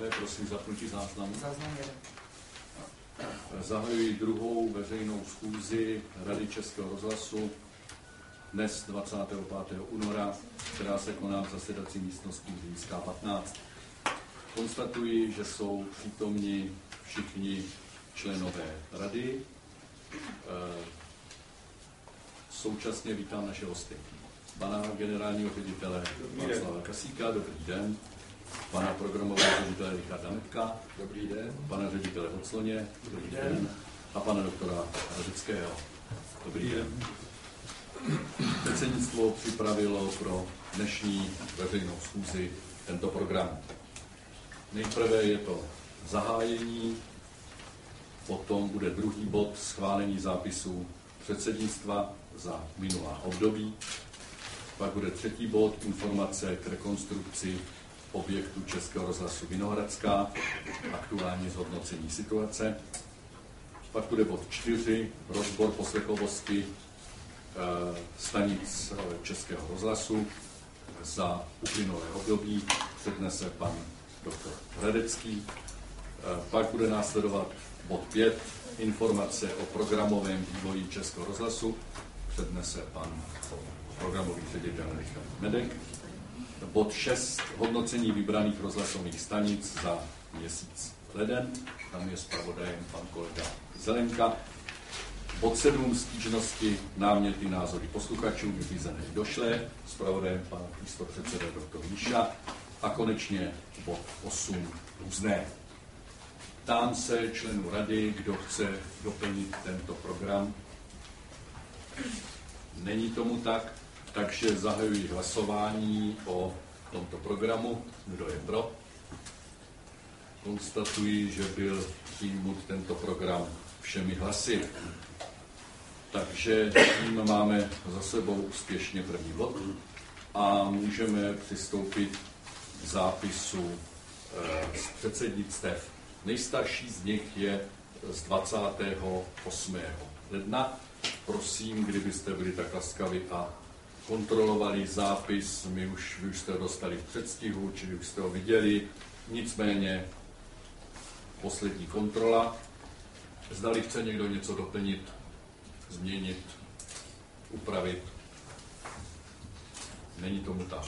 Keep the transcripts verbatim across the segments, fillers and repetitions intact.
členové, prosím zapnutí záznamu. Záznam jeden. Zahajuji druhou veřejnou schůzi Rady Českého rozhlasu dnes dvacátého pátého února, která se koná v zasedací místnosti Zlínská patnáct. Konstatuji, že jsou přítomni všichni členové rady. Současně vítám naše hosty. Pana generálního ředitele Václava Kasíka, dobrý den. Pana programového ředitele Richarda Metka, dobrý den. Pana ředitele Hocloně, dobrý den. den. A pana doktora Radeckého, dobrý den. Předsednictvo připravilo pro dnešní veřejnou schůzi tento program. Nejprve je to zahájení, potom bude druhý bod schválení zápisů předsednictva za minulá období, pak bude třetí bod informace k rekonstrukci objektu Českého rozhlasu Vinohradská, aktuální zhodnocení situace, pak bude bod čtyři, rozbor poslechovosti e, stanic Českého rozhlasu za uplynulé období, přednese pan doktor Radecký. E, pak bude následovat bod pět, informace o programovém vývoji Českého rozhlasu, přednese pan programový ředitel Richard Medek. Bod šest, hodnocení vybraných rozhlasových stanic za měsíc leden, tam je zpravodajem pan kolega Zelenka. Bod sedm, stížnosti, náměty, názory posluchačů, vyřízené došlé, zpravodajem pan místopředseda doktor Míša. A konečně bod osm, různé. Ptám se členů rady, kdo chce doplnit tento program. Není tomu tak, takže zahajuji hlasování o tomto programu. Kdo je pro? Konstatuji, že byl přijmut tento program všemi hlasy. Takže tím máme za sebou úspěšně první bod a můžeme přistoupit k zápisu z předsednictev. Nejstarší z nich je z dvacátého osmého ledna. Prosím, kdybyste byli tak laskavi a kontrolovali zápis, my už, vy už jste ho dostali v předstihu, čili už jste ho viděli, nicméně poslední kontrola. Zdali chce někdo něco doplnit, změnit, upravit. Není tomu tak.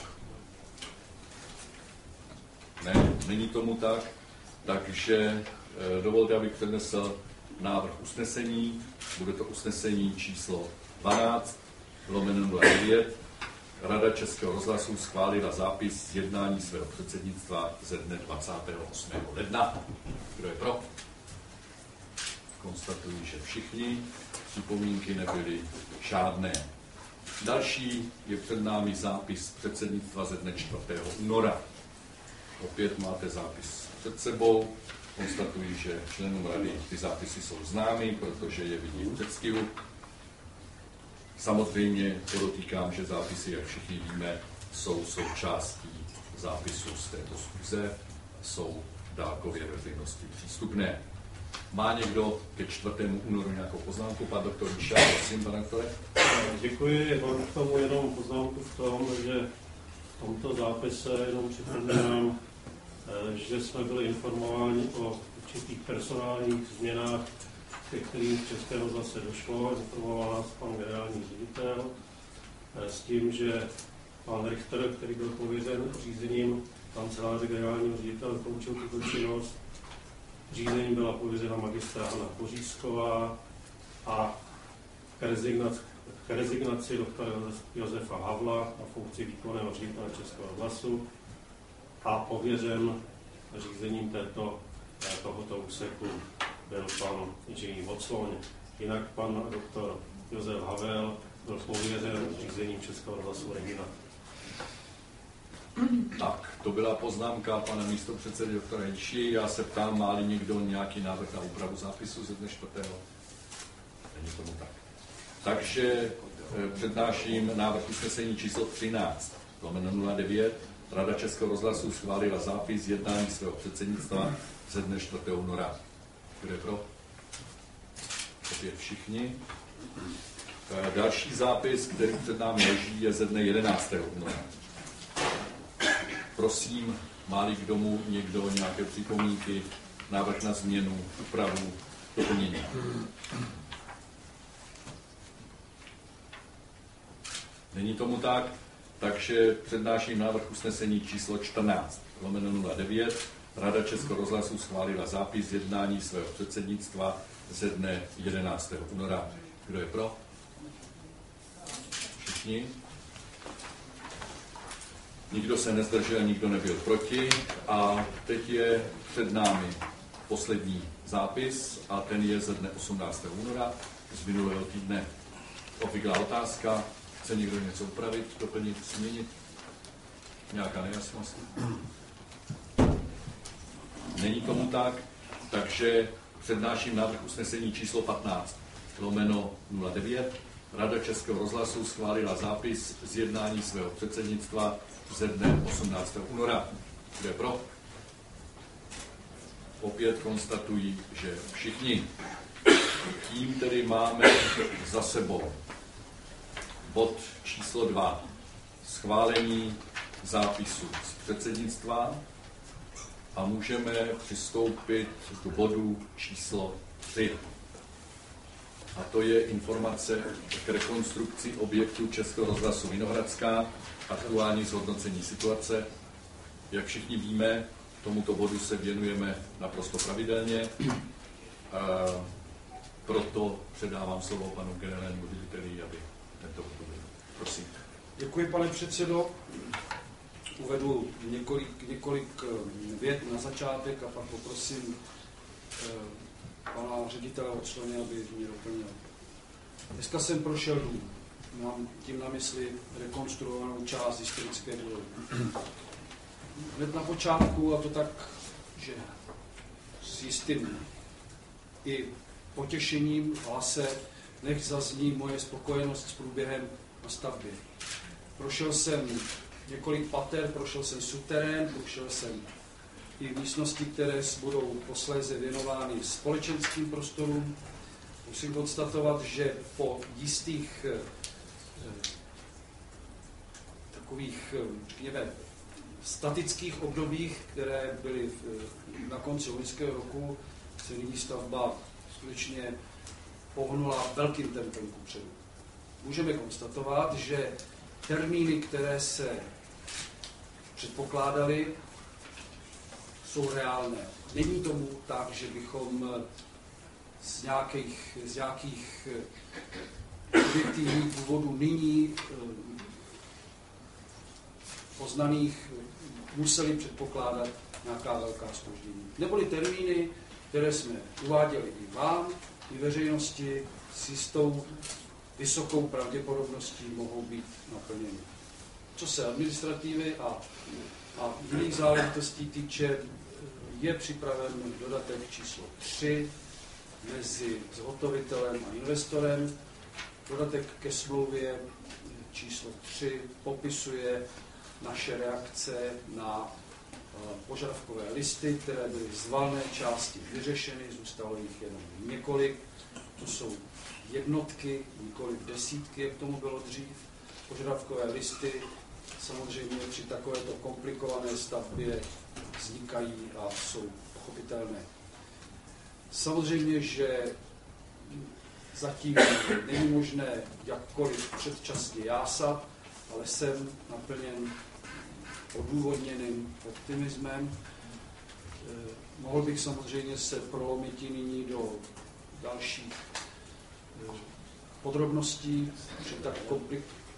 Ne, není tomu tak, takže dovolte, abych přednesl návrh usnesení. Bude to usnesení číslo dvanáct, lomeno nula devět. Rada Českého rozhlasu schválila zápis z jednání svého předsednictva ze dne dvacátého osmého ledna. Kdo je pro? Konstatuji, že všichni. Připomínky nebyly žádné. Další je před námi zápis předsednictva ze dne čtvrtého února. Opět máte zápis před sebou. Konstatuji, že členům rady ty zápisy jsou známy, protože je vidí v předstihu. Samozřejmě podotýkám, že zápisy, jak všichni víme, jsou součástí zápisu z této schůze, jsou dálkově veřejnosti přístupné. Má někdo ke čtvrtému únoru nějakou poznámku? Pan doktor Míša, prosím, pane doktore. Děkuji, mám k tomu jenom poznámku v tom, že v tomto zápise jenom připomínám, že jsme byli informováni o určitých personálních změnách, ke kterým v Českém rozhlase došlo. Informoval nás pan generální ředitel s tím, že pan Richter, který byl pověřen řízením kanceláře generálního ředitele, dokončil tuto činnost. Řízení byla pověřena magistra Hana Pořízková a k rezignaci, k rezignaci doktora Josefa Havla na funkci výkonného ředitele Českého rozhlasu a pověřen řízením této, tohoto úseku byl pan inženýr Hocloň. Jinak pan doktor Josef Havel byl pověřen řízením Českého rozhlasu Regina. Tak, to byla poznámka pana místopředsedy doktora Jiši. Já se ptám, má-li někdo nějaký návrh na úpravu zápisu ze dne čtvrtého? Není tomu tak. Takže přednáším návrh usnesení číslo třináct, lomeno nula devět. Rada Českého rozhlasu schválila zápis jednání svého předsednictva ze dne čtvrtého února. Kdo je pro? Opět všichni. Další zápis, který před námi leží, je ze dne jedenáctého února. Prosím Má-li k domu někdo nějaké připomínky, návrh na změnu, úpravu, doplnění. Není tomu tak, takže přednáším návrh usnesení číslo čtrnáct lomeno nula devět. Rada Českého rozhlasu schválila zápis jednání svého předsednictva ze dne jedenáctého února. Kdo je pro? Všichni? Nikdo se nezdržel, nikdo nebyl proti. A teď je před námi poslední zápis a ten je ze dne osmnáctého února z minulého týdne. Obvyklá otázka. Chce někdo něco upravit, doplnit, změnit? Nějaká nejasnost? Není tomu tak, takže přednáším návrh usnesení číslo patnáct lomeno nula devět. Rada Českého rozhlasu schválila zápis z jednání svého předsednictva ze dne osmnáctého února. Kdo je pro? Opět konstatují, že všichni. Tím tedy máme za sebou bod číslo dva. Schválení zápisu z předsednictva a můžeme přistoupit k bodu číslo tři. A to je informace k rekonstrukci objektu Českého rozhlasu Vinohradská, aktuální zhodnocení situace. Jak všichni víme, tomuto bodu se věnujeme naprosto pravidelně. A proto předávám slovo panu generálnímu řediteli, aby tento bod uvedl. Prosím. Děkuji, pane předsedo. Uvedu několik, několik vět na začátek a pak poprosím eh, pana ředitele od členy, aby mě doplnil. Dneska jsem prošel dům. Mám tím na mysli rekonstruovanou část historické budovy. Hned na počátku, a to tak, že s jistým i potěšením v hlase, nech zazní moje spokojenost s průběhem na stavbě. Prošel jsem několik pater, prošel jsem suterén, prošel jsem i místnosti, které budou posléze věnovány společenským prostorům. Musím konstatovat, že po jistých eh, takových, řekněme, statických obdobích, které byly v, na konci loňského roku, se nyní stavba skutečně pohnula velkým tempem kupředu. Můžeme konstatovat, že termíny, které se předpokládaly, jsou reálné. Není tomu tak, že bychom z nějakých, z nějakých objektivních důvodů nyní poznaných museli předpokládat nějaká velká zpoždění. Neboli termíny, které jsme uváděli i vám, i veřejnosti, s jistou vysokou pravděpodobností mohou být naplněny. Co se administrativy a, a jiných záležitostí týče, je připraven dodatek číslo tři mezi zhotovitelem a investorem. Dodatek ke smlouvě číslo tři popisuje naše reakce na požadavkové listy, které byly z valné části vyřešeny, zůstalo jich jenom několik. To jsou jednotky, nikoliv desítky, jak tomu bylo dřív. Požadavkové listy samozřejmě při takovéto komplikované stavbě vznikají a jsou pochopitelné. Samozřejmě, že zatím není možné jakkoliv předčasně jásat, ale jsem naplněn odůvodněným optimismem. Mohl bych samozřejmě se prolomit i nyní do dalších podrobností při tak, komplik...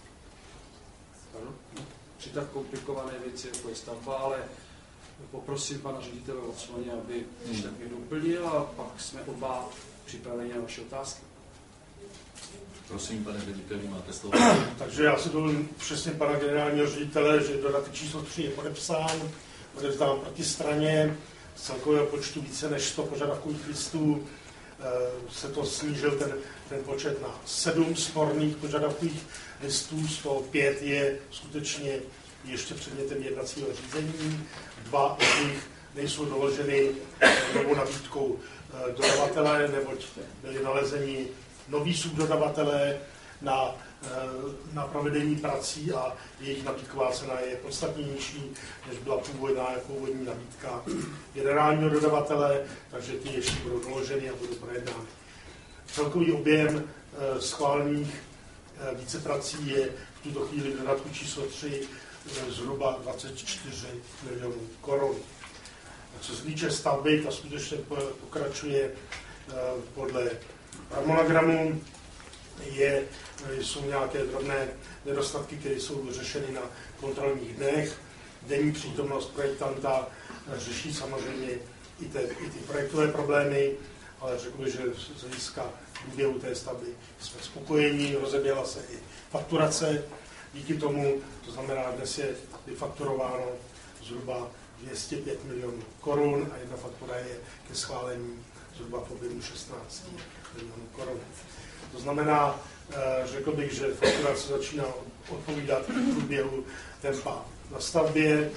při tak komplikované věci, jako je stavba, ale poprosím pana ředitele Ocmaně, aby mm. tak mě doplnil a pak jsme oba připraveni na vaše otázky. Prosím, pane řediteli, máte slovo. Takže já si dovolím přesně pana generálního ředitele, že dodatek číslo tři je podepsán, odevzdám proti straně z celkového počtu více než sto požadavkových listů. Se to snížil ten, ten počet na sedm sporných požadavkových listů, z toho pět je skutečně ještě předmětem jednacího řízení. Dva z nich nejsou doloženy novou nabídkou dodavatele, neboť byli nalezeni noví subdodavatelé na na provedení prací a jejich nabídková cena je podstatně nižší, než byla původná, původní nabídka generálního dodavatele, takže ty ještě budou doloženy a budou projednány. Celkový objem schválených víceprací je v tuto chvíli v dodatku číslo tři zhruba dvacet čtyři milionů korun. Co se týče stavby, ta skutečně pokračuje podle harmonogramu. Je, jsou nějaké drobné nedostatky, které jsou řešeny na kontrolních dnech. Denní přítomnost projektanta řeší samozřejmě i, te, i ty projektové problémy, ale řekl bych, že z hlediska průběhu té stavby jsme spokojení, rozeběhla se i fakturace díky tomu, to znamená, dnes je vyfakturováno zhruba dvě stě pět milionů korun a jedna faktura je ke schválení zhruba v objemu šestnáct milionů korun. To znamená, řekl bych, že fakturace začíná odpovídat v průběhu tempa na stavbě.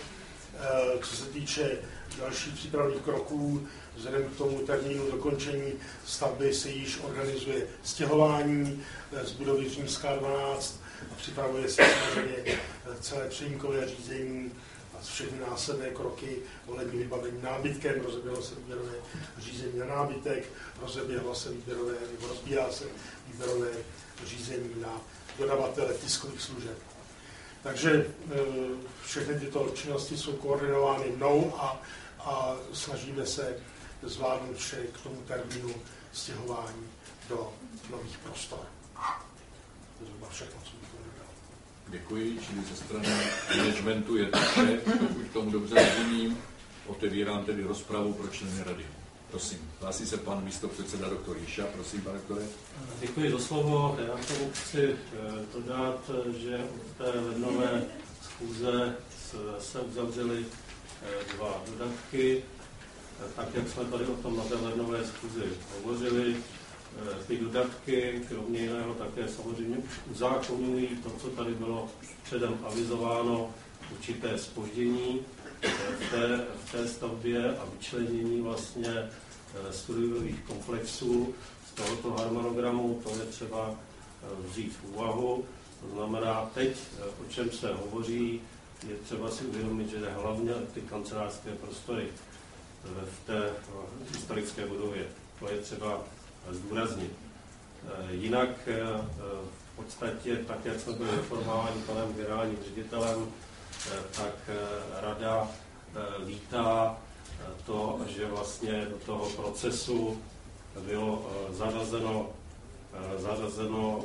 Co se týče dalších přípravných kroků, vzhledem k tomu termínu dokončení stavby se již organizuje stěhování z budovy Římská dvanáct a připravuje se samozřejmě celé přejímkové řízení a všechny následné kroky ohledně vybavení nábytkem. Rozeběhlo se výběrové řízení na nábytek, rozeběhlo se výběrové, nebo rozbíhá se výběrové řízení na dodavatele tiskových služeb. Takže všechny tyto činnosti jsou koordinovány mnou a, a snažíme se zvládnout vše k tomu termínu stěhování do nových prostor. To je všechno, co bych dodal. Děkuji, čili ze strany managementu je to vše, pokud tomu dobře rozumím. Otevírám tedy rozpravu pro členy rady. Prosím, hlásí se pan místopředseda doktor Jíša, prosím, pane doktore. Děkuji za slovo. Já tomu chci dodat, že od té lednové schůze se uzavřely dva dodatky. Tak, jak jsme tady o tom na té lednové schůzi hovořili, ty dodatky, kromě jiného, také samozřejmě už uzákonují to, co tady bylo předem avizováno, určité zpoždění v té, v té stavbě a vyčlenění vlastně studiových komplexů z tohoto harmonogramu. To je třeba vzít v úvahu. To znamená, teď, o čem se hovoří, je třeba si uvědomit, že hlavně ty kancelářské prostory v té historické budově. To je třeba zdůraznit. Jinak v podstatě, tak jak jsme byli informováni panem generálním ředitelem, tak rada vítá to, že vlastně do toho procesu bylo zařazeno, zařazeno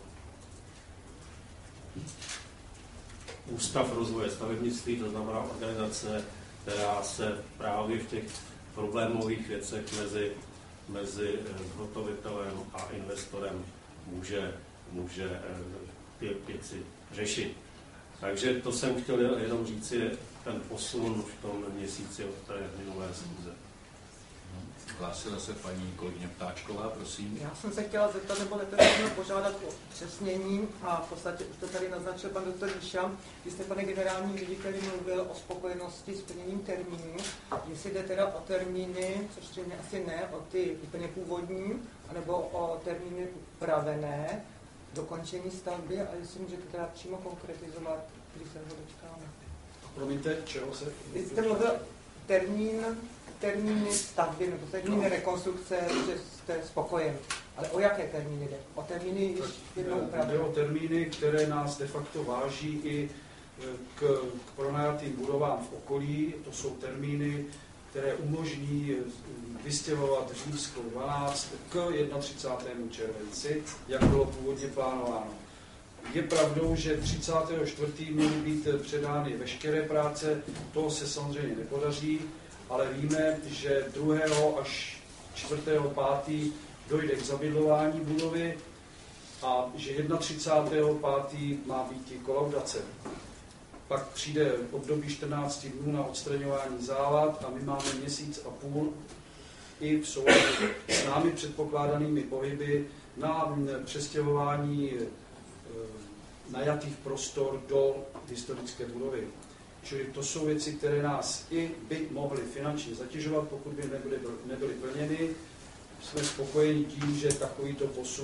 Ústav rozvoje stavebnictví, to znamená organizace, která se právě v těch problémových věcech mezi, mezi zhotovitelem a investorem může, může ty věci řešit. Takže to jsem chtěl jenom říct, je ten posun v tom měsíci od té minulé schůze. Hlásila se paní kolegyně Ptáčková, prosím. Já jsem se chtěla zeptat, nebo letos požádat o přesnění a v podstatě už to tady naznačil pan doktor Jíša. Vy jste, pane generální řediteli, mluvil o spokojenosti s plněním termínů. Jestli jde teda o termíny, což třeba asi ne, o ty úplně původní, anebo o termíny upravené, dokončení stavby, a jestli můžete teda přímo konkretizovat, kdy se ho dočkáme. Promiňte, čeho se? Vy jste mluvil termín, termíny stavby nebo termíny rekonstrukce, že jste spokojen. Ale o jaké termíny jde? O termíny již jednou upravené? Jde o termíny, které nás de facto váží i k, k pronajatým budovám v okolí. To jsou termíny, které umožní vystěhovat Římskou dvanáct k třicátému prvnímu červenci, jak bylo původně plánováno. Je pravdou, že třicátého čtvrtého měly být předány veškeré práce, to se samozřejmě nepodaří, ale víme, že druhého až čtvrtého pátého dojde k zabydlování budovy a že třicátého prvního pátého má být i kolaudace. Pak přijde období čtrnáct dnů na odstraňování závad a my máme měsíc a půl i v souladu s námi předpokládanými pohyby na přestěhování najatých prostor do historické budovy. Čili to jsou věci, které nás i by mohly finančně zatěžovat, pokud by nebyly, nebyly plněny. Jsme spokojeni tím, že takovýto posun,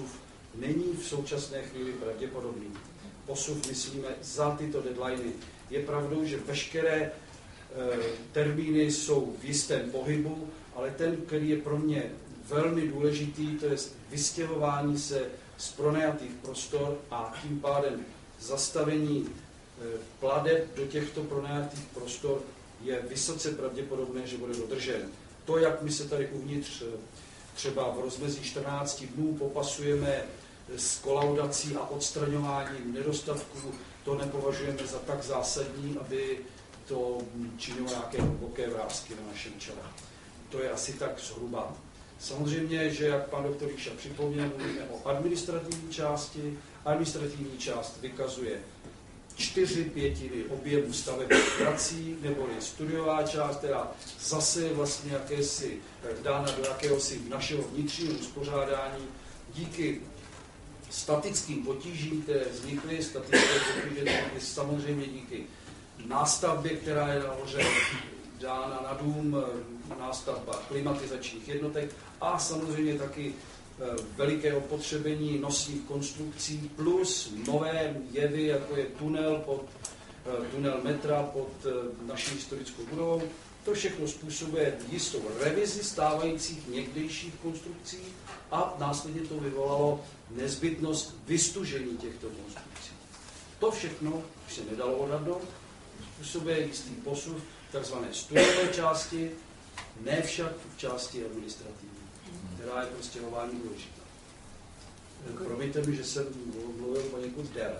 není v současné chvíli pravděpodobný. Posuv, myslíme, za tyto deadliny. Je pravdou, že veškeré e, termíny jsou v jistém pohybu, ale ten, který je pro mě velmi důležitý, to je vystěhování se z pronajatých prostor a tím pádem zastavení e, plateb do těchto pronajatých prostor je vysoce pravděpodobné, že bude dodržen. To, jak my se tady uvnitř třeba v rozmezí čtrnácti dnů popasujeme s kolaudací a odstraňováním nedostatků, to nepovažujeme za tak zásadní, aby to činilo nějaké hluboké vrásky na našem čele. To je asi tak zhruba. Samozřejmě, že jak pan doktor Ríša připomněl, mluvíme o administrativní části. Administrativní část vykazuje čtyři pětiny objemu stavebních prací, neboli studiová část, která zase je vlastně jakési dána do jakéhosi našeho vnitřního uspořádání díky statickým potížím, které vznikly, statické potíže vznikly samozřejmě díky nástavbě, která je nahoře dána na dům, nástavba klimatizačních jednotek a samozřejmě taky veliké opotřebení nosních konstrukcí plus nové jevy, jako je tunel, pod, tunel metra pod naší historickou budovou. To všechno způsobuje jistou revizi stávajících někdejších konstrukcí a následně to vyvolalo nezbytnost vystužení těchto konstrukcí. To všechno už se nedalo odhadnout, způsobuje jistý posun v tzv. Studiové části, ne však v části administrativní, která je prostě nování důležitá. Promiňte mi, že jsem mluvil poněkud déle.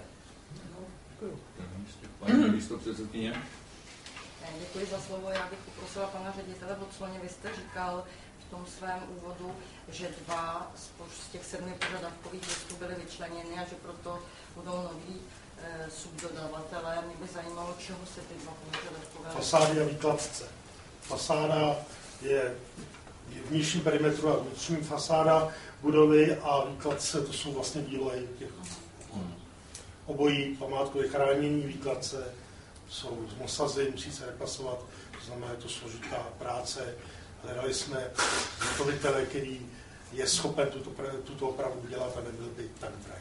Paní místopředsedkyně. Děkuji za slovo. Já bych poprosila pana ředitele Vocloně. Vy jste říkal v tom svém úvodu, že dva z těch sedmi požadavkových listů byly vyčleněny a že proto budou noví e, subdodavatelé. Mě by zajímalo, čeho se ty dva požadavkové... Fasády a výkladce. Fasáda je v vnějším perimetru a vnitřním fasáda budovy a výkladce, to jsou vlastně díly těch obojí památkové chránění, výkladce jsou z mosazy, musí se repasovat, to znamená, je to složitá práce. Hledali jsme zhotovitele, který je schopen tuto, tuto opravu dělat a nebyl by tak drahý.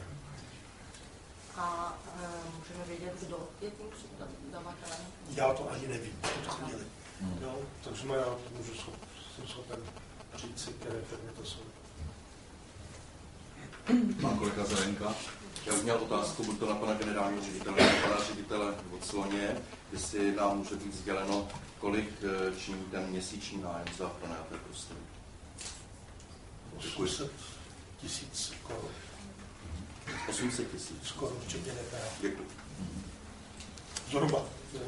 A e, můžeme vědět, kdo je tím subdodavatelem? Já to ani nevím v tuto chvíli. Jo, takže já můžu jsem schopen říct si, které firmy to jsou. Pan kolega Zelenka. Já bych měl otázku, buď to na pana generálního ředitele, na pana ředitele Vocloně, jestli nám může být sděleno, kolik činí ten měsíční nájem za pronajaté prostory. osm set tisíc korun. osm set tisíc. Skoro včetně D P H. Děkuji. Zhruba.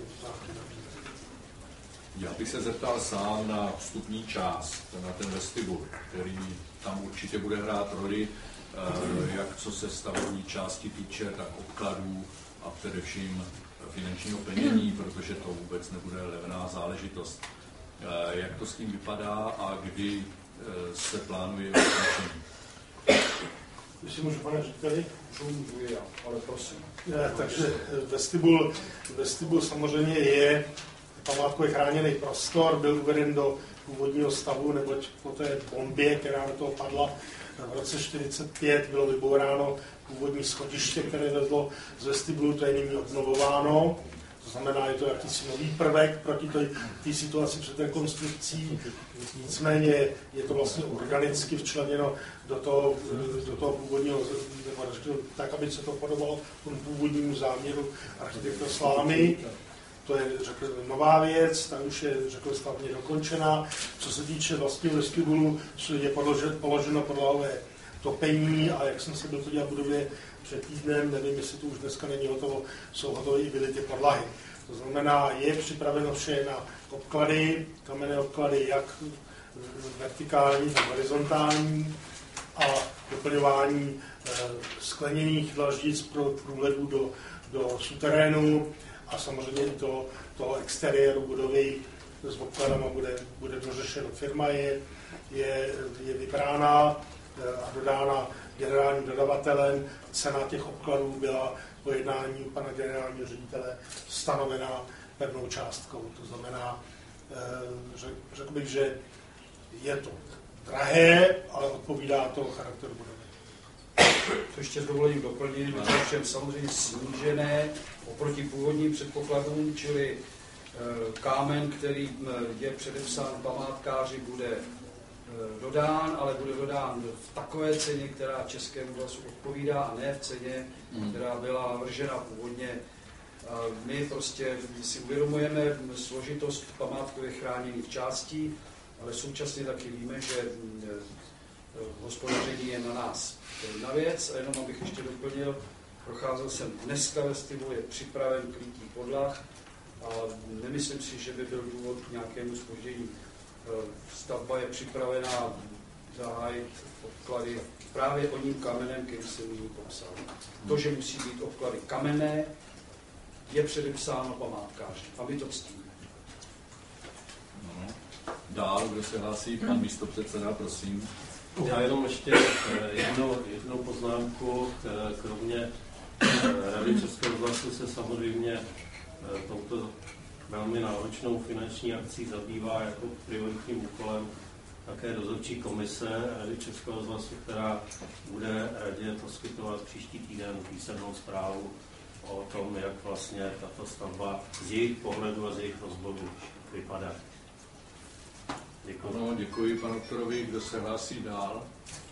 Já bych se zeptal sám na vstupní část, na ten vestibul, který tam určitě bude hrát roli, jak co se stavební části týče, tak odkladů a především finančního plnění, protože to vůbec nebude levná záležitost. Jak to s tím vypadá a kdy se plánuje ukončení? Jestli můžu, pane řediteli? Můžu, můžu já, ale prosím. Ne, takže vestibul, vestibul samozřejmě je památkově chráněný prostor, byl uveden do původního stavu, neboť po té bombě, která do toho padla v roce čtyřicet pět, bylo vybouráno původní schodiště, které vezlo z vestibulu, to je nyní obnovováno. To znamená, je to jakýsi nový prvek proti té situaci před rekonstrukcí. Nicméně je to vlastně organicky včleněno do toho, do toho původního, nebo tak, aby se to podobalo tomu původnímu záměru architekta Slámy. To je, řekl, nová věc, ta už je, řekl, stavně dokončená. Co se týče vlastního vestibulu, je položeno podlahové topení a jak jsem se byl podívat v budově před týdnem, nevím, jestli to už dneska není hotovo, jsou hotové i byly ty podlahy. To znamená, je připraveno vše na obklady, kamenné obklady, jak vertikální, tak horizontální a doplňování eh, skleněných dlaždic pro průhledů do, do suterénu a samozřejmě i to, toho exteriéru budovy s obkladama bude, bude dořešeno. Firma je, je, je vybrána a dodána generálním dodavatelem. Cena těch obkladů byla po jednání pana generálního ředitele stanovena pevnou částkou. To znamená, řekl bych, že je to drahé, ale odpovídá to charakteru budovy. to ještě s dovolením doplnit, je všem samozřejmě snížené oproti původním předpokladům, čili kámen, který je předepsán památkáři, bude dodán, ale bude dodán v takové ceně, která Českému rozhlasu odpovídá, a ne v ceně, která byla navržena původně. My prostě si uvědomujeme složitost památkově chráněných částí, ale současně taky víme, že hospodaření je na nás. To je jedna věc, a jenom abych ještě doplnil, procházel jsem dneska vestibu, je připraven krytí podlah a nemyslím si, že by byl důvod k nějakému zpoždění. Stavba je připravená zahájit obklady právě oním kamenem, který jsem nyní popsal. To, že musí být obklady kamenné, je předepsáno památkáři a my to ctíme. No. Dál, kdo se hlásí? Pan místopředseda, prosím. Já jenom ještě jednou, jednou poznámku. Kromě Rady Českého rozhlasu se samozřejmě touto velmi náročnou finanční akcí zabývá jako prioritním úkolem také dozorčí komise Rady Českého rozhlasu, která bude radě poskytovat příští týden písemnou zprávu o tom, jak vlastně tato stavba z jejich pohledu a z jejich rozboru vypadá. Děkuji. Ano, děkuji panu doktorovi. Kdo se hlásí dál?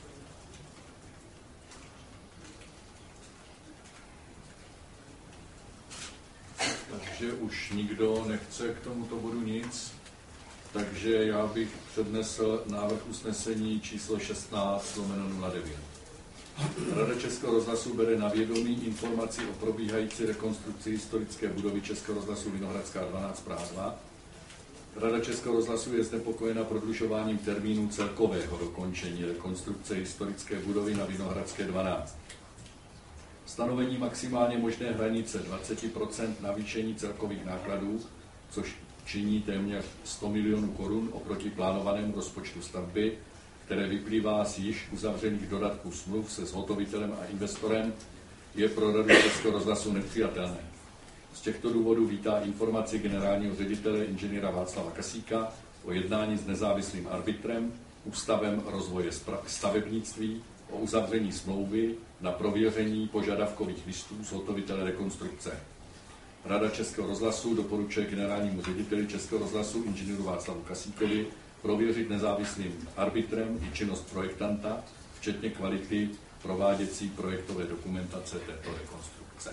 Takže už nikdo nechce k tomuto bodu nic, takže já bych přednesl návrh usnesení číslo šestnáct lomeno nula devět. Rada Českého rozhlasu bere na vědomí informaci o probíhající rekonstrukci historické budovy Českého rozhlasu Vinohradská dvanáct Praha dva. Rada Českého rozhlasu je znepokojena prodlužováním termínu celkového dokončení rekonstrukce historické budovy na Vinohradské dvanáct. Stanovení maximálně možné hranice dvacet procent navýšení celkových nákladů, což činí téměř sto milionů korun oproti plánovanému rozpočtu stavby, které vyplývá z již uzavřených dodatků smluv se zhotovitelem a investorem, je pro Radu Českého rozhlasu nepřijatelné. Z těchto důvodů vítá informaci generálního ředitele inženýra Václava Kasíka o jednání s nezávislým arbitrem, Ústavem rozvoje stavebnictví o uzavření smlouvy na prověření požadavkových listů zhotovitele rekonstrukce. Rada Českého rozhlasu doporučuje generálnímu řediteli Českého rozhlasu inženýru Václavu Kasíkovi prověřit nezávislým arbitrem i činnost projektanta, včetně kvality prováděcí projektové dokumentace této rekonstrukce.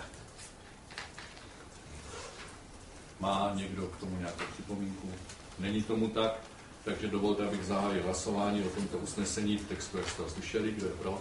Má někdo k tomu nějakou připomínku? Není tomu tak, takže dovolte, abych zahájil hlasování o tomto usnesení v textu, jak jste ho slyšeli. Kdo je pro?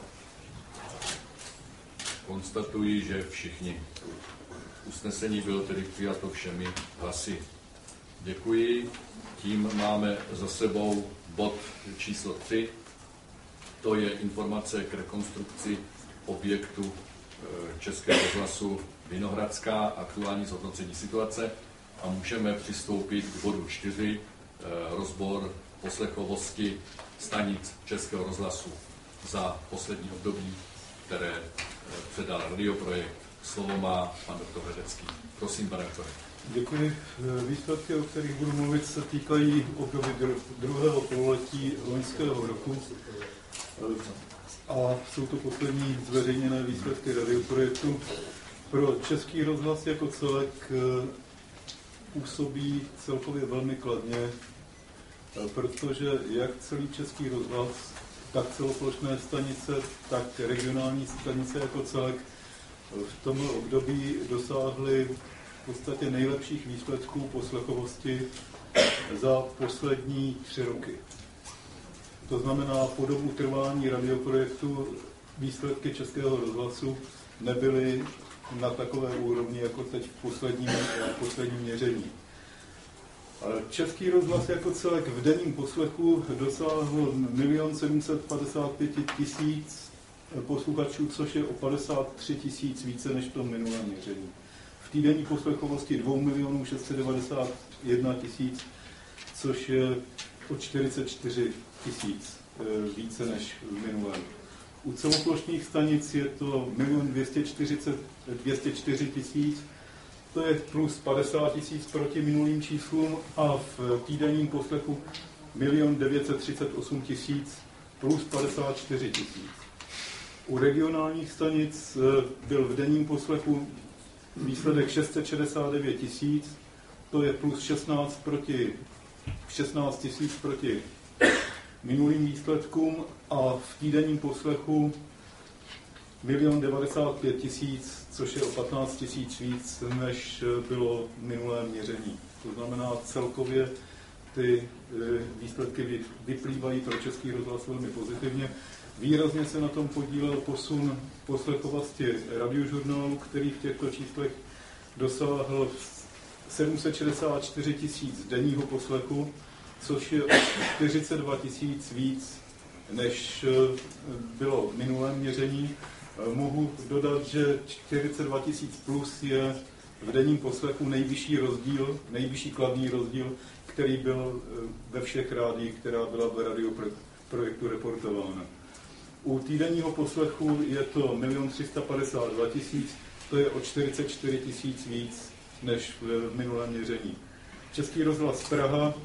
Konstatuji, že všichni. Usnesení bylo tedy přijato všemi hlasy. Děkuji. Tím máme za sebou bod číslo tři. To je informace k rekonstrukci objektu Českého rozhlasu Vinohradská, aktuální zhodnocení situace. A můžeme přistoupit k bodu čtyři, rozbor poslechovosti stanic Českého rozhlasu za poslední období, které předal Radioprojekt. Slovo má pan doktor Hradecký. Prosím, pane doktore. Děkuji. Výsledky, o kterých budu mluvit, se týkají období druhého pololetí loňského roku. A jsou to poslední zveřejněné výsledky Radioprojektu. Pro Český rozhlas jako celek působí celkově velmi kladně, protože jak celý Český rozhlas, tak celoplošné stanice, tak regionální stanice jako celek v tomhle období dosáhly v podstatě nejlepších výsledků poslechovosti za poslední tři roky. To znamená, po dobu trvání Radioprojektu výsledky Českého rozhlasu nebyly na takové úrovni, jako teď v posledním, v posledním měření. Český rozhlas jako celek v denním poslechu dosáhl milion sedm set padesát pět tisíc posluchačů, což je o padesát tři tisíc více než v tom minulém měření. V týdenní poslechovosti dva miliony šest set devadesát jedna tisíc, což je o čtyřicet čtyři tisíc více než v minulém. U celoplošných stanic je to milion dvě stě čtyři tisíc, to je plus padesát tisíc proti minulým číslům, a v týdenním poslechu milion devět set třicet osm tisíc plus padesát čtyři tisíc. U regionálních stanic byl v denním poslechu výsledek šest set šedesát devět tisíc, to je plus šestnáct proti šestnáct tisíc proti minulým výsledkům, a v týdenním poslechu milion devadesát pět tisíc, což je o patnáct tisíc víc, než bylo minulé měření. To znamená, celkově ty výsledky vyplývají pro Český rozhlas velmi pozitivně. Výrazně se na tom podílel posun poslechovosti radiožurnálu, který v těchto číslech dosáhl sedm set šedesát čtyři tisíc denního poslechu, což je čtyřicet dva tisíc víc, než bylo v minulém měření. Mohu dodat, že čtyřicet dva tisíc plus je v denním poslechu nejvyšší rozdíl, nejvyšší kladný rozdíl, který byl ve všech rádiích, která byla v radioprojektu reportována. U týdenního poslechu je to milion tři sta padesát dva tisíc, to je o čtyřicet čtyři tisíc víc než v minulém měření. Český rozhlas Praha,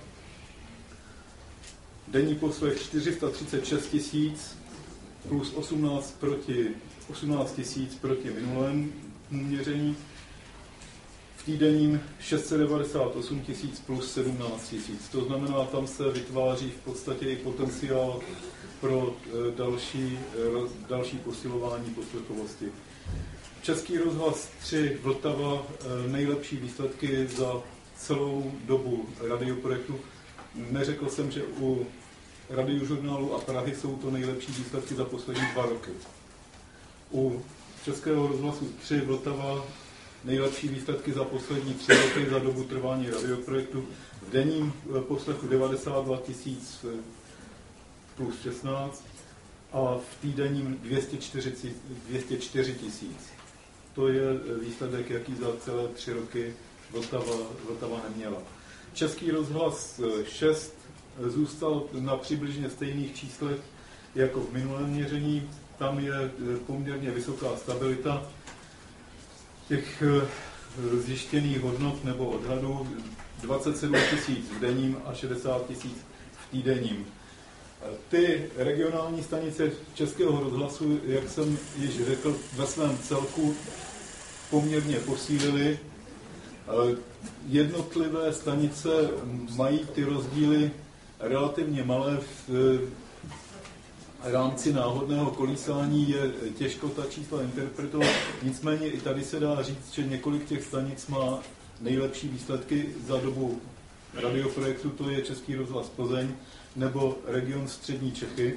denní poslech čtyři sta třicet šest tisíc plus osmnáct proti osmnáct tisíc proti minulému měření. V týdenním šest set devadesát osm tisíc plus sedmnáct tisíc. To znamená, tam se vytváří v podstatě i potenciál pro další, další posilování poslechovosti. Český rozhlas tři Vltava, nejlepší výsledky za celou dobu radioprojektu. Neřekl jsem, že u radiožurnálu a Prahy jsou to nejlepší výsledky za poslední dva roky. U Českého rozhlasu tři Vltava nejlepší výsledky za poslední tři roky za dobu trvání radioprojektu. V denním poslechu devadesát dva tisíc plus šestnáct a v týdenním dvě stě čtyři tisíc. To je výsledek, jaký za celé tři roky Vltava, Vltava neměla. Český rozhlas šest zůstal na přibližně stejných číslech jako v minulém měření. Tam je poměrně vysoká stabilita těch zjištěných hodnot nebo odhadů, dvacet sedm tisíc v denním a šedesát tisíc v týdenním. Ty regionální stanice Českého rozhlasu, jak jsem již řekl, ve svém celku poměrně posílily. Jednotlivé stanice mají ty rozdíly relativně malé. V rámci náhodného kolísání je těžko ta čísla interpretovat. Nicméně i tady se dá říct, že několik těch stanic má nejlepší výsledky za dobu radioprojektu, to je Český rozhlas Plzeň nebo region Střední Čechy.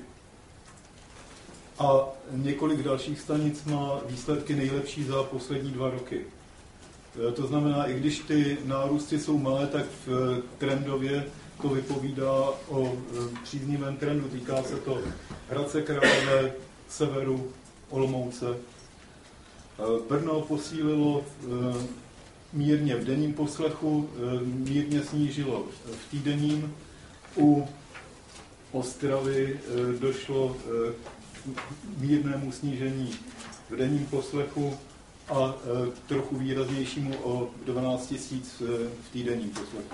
A několik dalších stanic má výsledky nejlepší za poslední dva roky. To znamená, i když ty nárůsty jsou malé, tak v trendově to vypovídá o příznivém trendu. Týká se to Hradce Králové, Severu, Olomouce. Brno posílilo mírně v denním poslechu, mírně snížilo v týdenním. U Ostravy došlo k mírnému snížení v denním poslechu a trochu výraznějšímu o dvanáct tisíc v týdenním poslechu.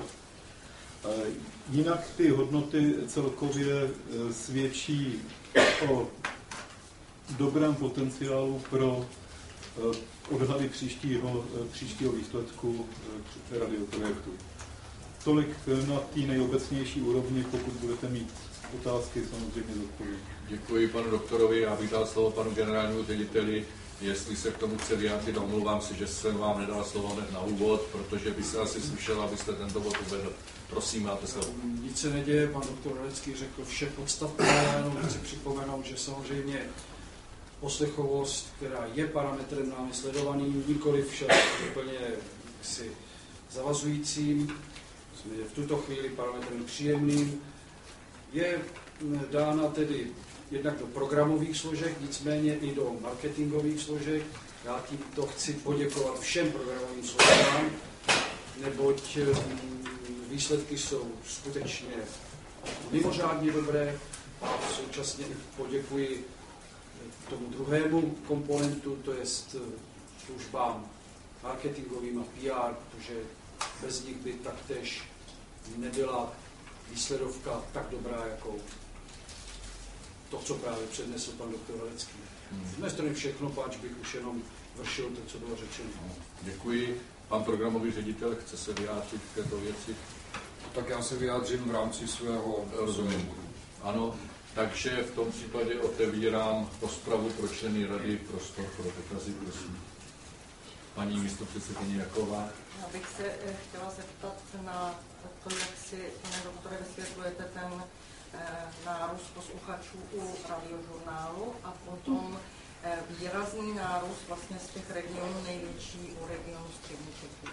Jinak ty hodnoty celkově svědčí o dobrém potenciálu pro odhady příštího, příštího výsledku radioprojektu. Tolik na té nejobecnější úrovni, pokud budete mít otázky, samozřejmě zodpovím. Děkuji panu doktorovi, já bych dal slovo panu generálnímu řediteli, jestli se k tomu chce vyjádřit. Omlouvám se, že jsem vám nedal slovo na úvod, protože by se asi slyšel, abyste tento bod uvedl. Prosím, máte slovo. Nic se neděje, pan doktor Halecký řekl vše podstatné, jenom chci připomenout, že samozřejmě poslechovost, která je parametrem námi sledovaným, nikoli však úplně si zavazujícím, je v tuto chvíli parametrem příjemným, je dána tedy jednak do programových složek, nicméně i do marketingových složek. Já tímto chci poděkovat všem programovým složkám, neboť výsledky jsou skutečně mimořádně dobré a současně poděkuji tomu druhému komponentu, to je službám marketingovým a P R, protože bez nich by taktéž nebyla výsledovka tak dobrá, jakou to, co právě přednesl pan doktor Valecký. Z mé strany všechno, páč bych už jenom vršil to, co bylo řečeno. Děkuji. Pan programový ředitel chce se vyjádřit k této věci. Tak já se vyjádřím v rámci svého Rozumím. Ano, takže v tom případě otevírám rozpravu pro členy rady, prostor pro dotazy, prosím. Paní místopředsedkyně Jaková. Já bych se chtěla zeptat na to, jak si, pane doktore, vysvětlujete ten eh, nárůst posluchačů u radiožurnálu a potom eh, výrazný nárůst vlastně z těch regionů největší u regionu střední Čechy.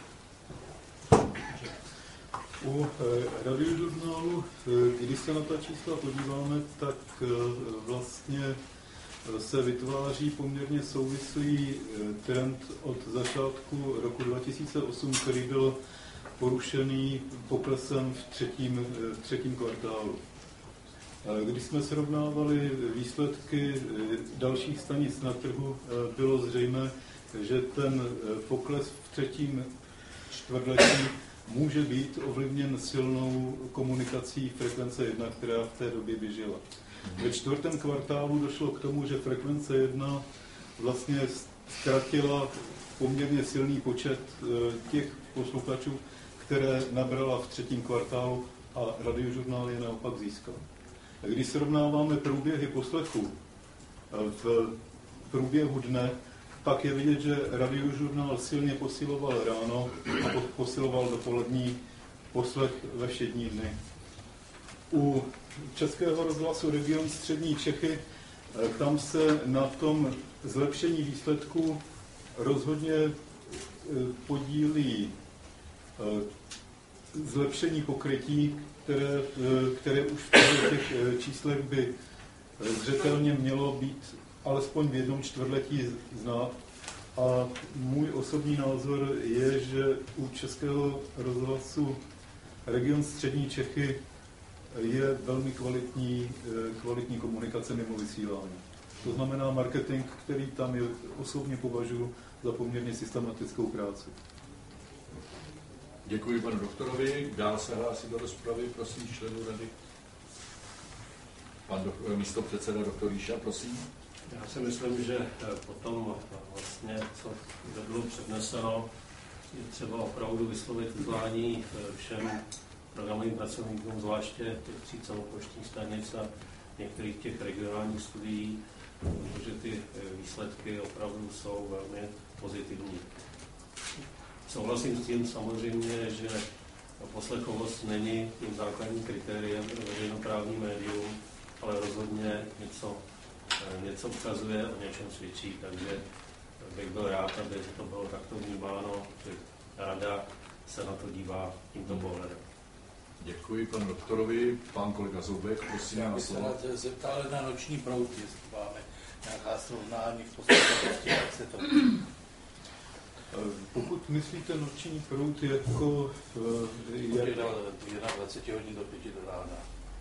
U radiožurnálu, když se na ta čísla podíváme, tak vlastně se vytváří poměrně souvislý trend od začátku roku dva tisíce osm, který byl porušený poklesem v třetím, v třetím kvartálu. Když jsme srovnávali výsledky dalších stanic na trhu, bylo zřejmé, že ten pokles v třetím čtvrtletí může být ovlivněn silnou komunikací frekvence jedna, která v té době běžela. Ve čtvrtém kvartálu došlo k tomu, že frekvence jedna vlastně ztratila poměrně silný počet těch posluchačů, které nabrala v třetím kvartálu a radiožurnál je naopak získal. Když srovnáváme průběhy poslechu v průběhu dne, pak je vidět, že radiožurnál silně posiloval ráno a posiloval dopolední poslech ve všední dny. U Českého rozhlasu Region střední Čechy tam se na tom zlepšení výsledků rozhodně podílí zlepšení pokrytí, které, které už v těch číslech by zřetelně mělo být alespoň v jednom čtvrtletí znát. A můj osobní názor je, že u Českého rozhlasu Region střední Čechy je velmi kvalitní, kvalitní komunikace mimo vysílání. To znamená marketing, který tam je, osobně považuji za poměrně systematickou práci. Děkuji panu doktorovi. Dál se hlásí do rozpravy, prosím, členů rady. Pan do, místopředseda doktor Jíša, prosím. Já si myslím, že potom vlastně, co bylo předneseno, je třeba opravdu vyslovit uznání všem programovým pracovníkům, zvláště těch tří celopoštních stanic a některých těch regionálních studií, protože ty výsledky opravdu jsou velmi pozitivní. Souhlasím s tím samozřejmě, že poslechovost není tím základním kritériem pro veřejnoprávní médium, ale rozhodně něco, něco ukazuje, o něčem svědčí, takže bych byl rád, aby to bylo takto vnímáno, že rada se na to dívá tímto pohledem. Děkuji panu doktorovi. Pan kolega Zoubek, prosím. Já bych se rád zeptal na noční proud, jestli máme nějaká srovnání v poslednosti, jak se to... Pokud myslíte noční proud jako... Je na dvacet hodin do pěti do rána.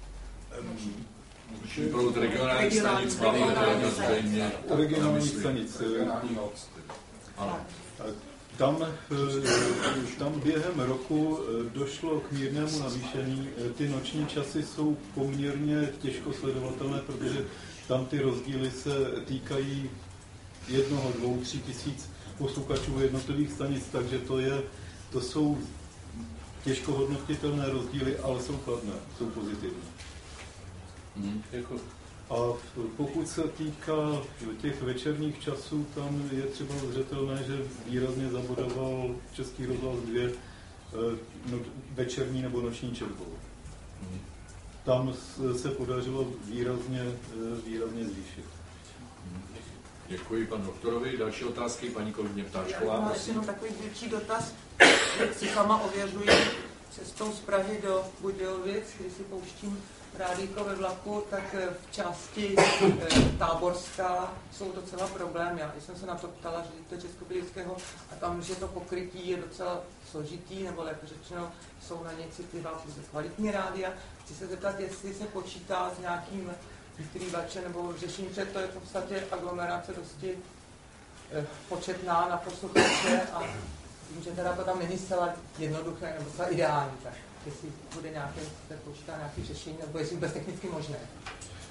Noční proud regionálních stanic máme zřejmě. Regionálních stanic. Ano. Tam, tam během roku došlo k mírnému navýšení. Ty noční časy jsou poměrně těžko sledovatelné, protože tam ty rozdíly se týkají jednoho, dvou, tří tisíc posluchačů jednotlivých stanic, takže to, je, to jsou těžko hodnotitelné rozdíly, ale jsou kladné, jsou pozitivní. Hmm. A pokud se týká těch večerních časů, tam je třeba zřetelné, že výrazně zabudoval Český rozhlas dvě no, večerní nebo noční četbou. Hmm. Tam se podařilo výrazně, výrazně zvýšit. Hmm. Děkuji panu doktorovi. Další otázky, paní kolegyně Ptáčková. Já mám jenom takový dílčí dotaz. Jak si sama ověřuji cestou z Prahy do Budějovic, když si pouštím rádíko ve vlaku, tak v části e, Táborská jsou docela problémy. Já jsem se na to ptala ředitele Českobudějovického a tam, že to pokrytí je docela složitý, nebo lépe řečeno, jsou na ně citlivá kvalitní rádia. Chci se zeptat, jestli se počítá s nějakým vykrývačem nebo řešením, že to je v podstatě aglomerace dosti e, početná na posluchače a vím, že teda to tam není zcela jednoduché nebo zcela ideální. Tak. Jestli bude nějaké, se počítá nějaké řešení, nebo jestli vůbec technicky možné.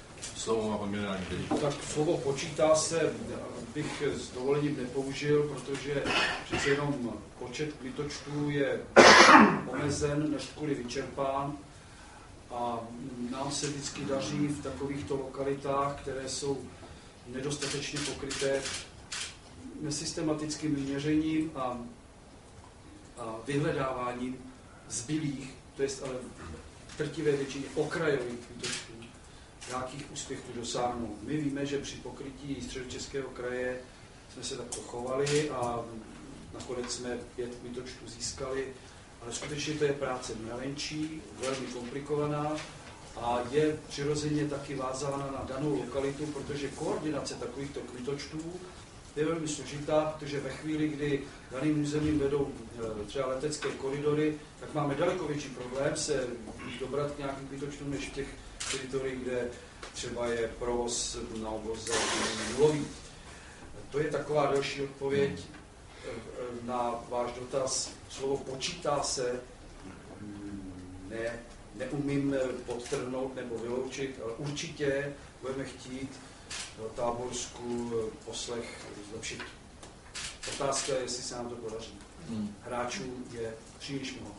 Slovo má pan generální ředitel. Tak slovo počítá se, bych s dovolením nepoužil, protože přece jenom počet kmitočtů je omezen, než kvůli vyčerpán. A nám se vždycky daří v takovýchto lokalitách, které jsou nedostatečně pokryté nesystematickým měřením a, a vyhledáváním zbylých, to je ale v drtivé většině okrajových kmitočtů, nějakých úspěchů dosáhnout. My víme, že při pokrytí Středočeského kraje jsme se takto chovali a nakonec jsme pět kmitočtů získali, ale skutečně to je práce mravenčí, velmi komplikovaná a je přirozeně taky vázána na danou lokalitu, protože koordinace takovýchto kmitočtů je velmi složitá, protože ve chvíli, kdy daným územím vedou třeba letecké koridory, tak máme daleko větší problém se dobrat k nějakým kmitočtům, než v těch teritoriích, kde třeba je provoz na obvoze nulový. To je taková další odpověď na váš dotaz. Slovo počítá se, ne, neumím podtrhnout nebo vyloučit, ale určitě budeme chtít v Táborsku poslech zlepšit. Otázka je, jestli se nám to podaří. Hráčů je příliš mnoho.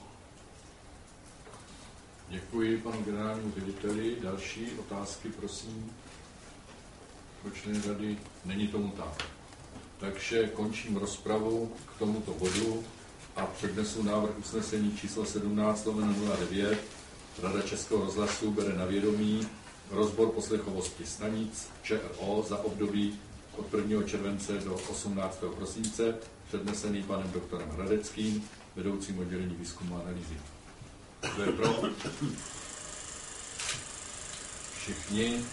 Děkuji panu generálnímu řediteli. Další otázky, prosím. Pro členy rady není tomu tak. Takže končím rozpravu k tomuto bodu a přednesu návrh usnesení číslo sedmnáct lomeno nula devět. Rada Českého rozhlasu bere na vědomí rozbor poslechovosti stanic ČRO za období od prvního července do osmnáctého prosince, přednesený panem doktorem Hradeckým, vedoucím oddělení výzkumu a analýzy. Kdo je pro? Všichni.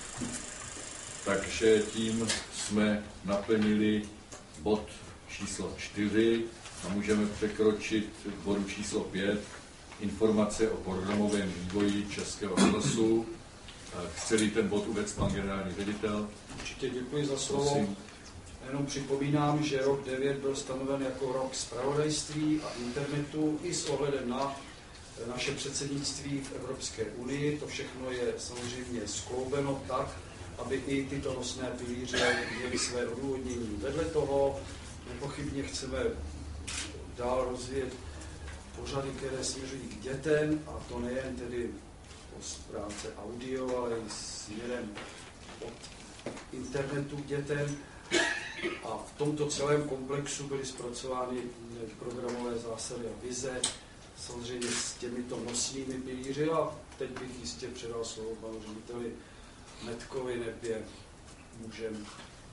Takže tím jsme naplnili bod číslo čtyři a můžeme překročit k bodu číslo pět. Informace o programovém vývoji Českého rozhlasu. Chce-li ten bod uvést pan generální ředitel? Určitě děkuji za slovo. Prosím. Jenom připomínám, že rok devět byl stanoven jako rok zpravodajství a internetu i s ohledem na naše předsednictví v Evropské unii. To všechno je samozřejmě skloubeno tak, aby i tyto nosné pilíře měly své odůvodnění. Vedle toho nepochybně chceme dál rozvíjet pořady, které směřují k dětem, a to nejen tedy po stránce audio, ale i směrem od internetu k dětem. A v tomto celém komplexu byly zpracovány programové zásady a vize, samozřejmě s těmito nosnými pilíři, a teď bych jistě předal slovo panu řediteli Metkovi, neb je mužem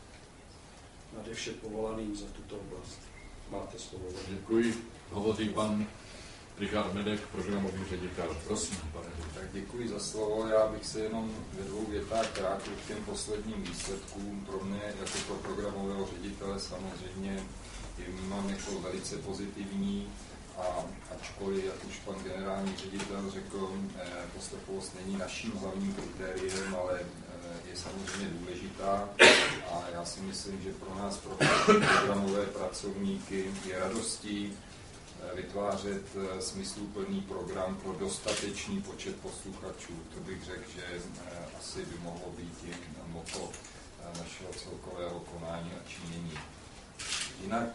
nade vše povolaným za tuto oblast. Máte slovo. Děkuji. Hovoří pan Richard Medek, programový ředitel. Prosím, pane ředitel. Tak děkuji za slovo. Já bych se jenom ve dvou větách vrátil k těm posledním výsledkům. Pro mě jako pro programového ředitele samozřejmě je vnímám jako velice pozitivní, a ačkoliv, jak už pan generální ředitel řekl, poslechovost není naším hlavním kritériem, ale je samozřejmě důležitá, a já si myslím, že pro nás, pro programové pracovníky, je radostí vytvářet smysluplný program pro dostatečný počet posluchačů. To bych řekl, že asi by mohlo být i motto našeho celkového konání a činění. Jinak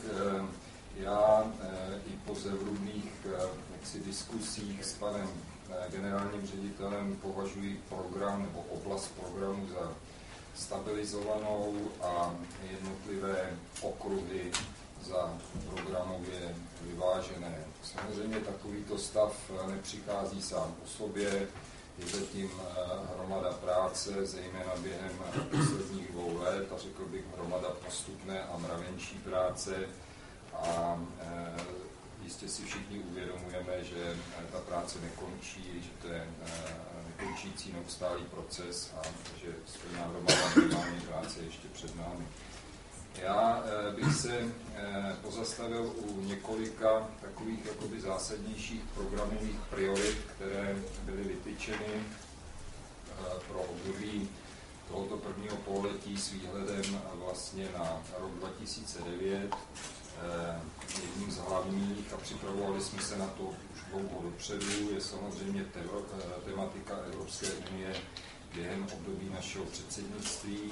já i po zevrubných jaksi diskusích s panem generálním ředitelem považuji program nebo oblast programu za stabilizovanou a jednotlivé okruhy za programově vyvážené. Samozřejmě takovýto stav nepřichází sám o sobě, je zatím hromada práce, zejména během posledních dvou let, a řekl bych hromada postupné a mravenčí práce, a jistě si všichni uvědomujeme, že ta práce nekončí, že to je nekončící neustálý proces a že stejná hromada minimální práce ještě před námi. Já bych se pozastavil u několika takových jakoby zásadnějších programových priorit, které byly vytyčeny pro období tohoto prvního pololetí s výhledem vlastně na rok dva tisíce devět. Jedním z hlavních, a připravovali jsme se na to už dlouho dopředu, je samozřejmě tematika Evropské unie během období našeho předsednictví.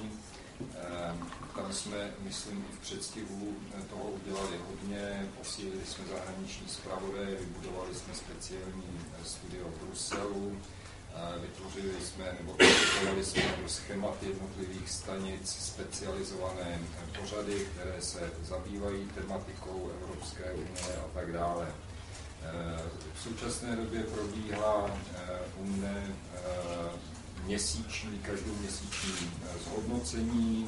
Tam jsme, myslím, i v předstihu toho udělali hodně, posílili jsme zahraniční zpravodaje, vybudovali jsme speciální studio v Bruselu, vytvořili jsme nebo vytvořili jsme do schémat jednotlivých stanic specializované pořady, které se zabývají tematikou Evropské unie a tak dále. V současné době probíhá u mne měsíční, každoměsíční zhodnocení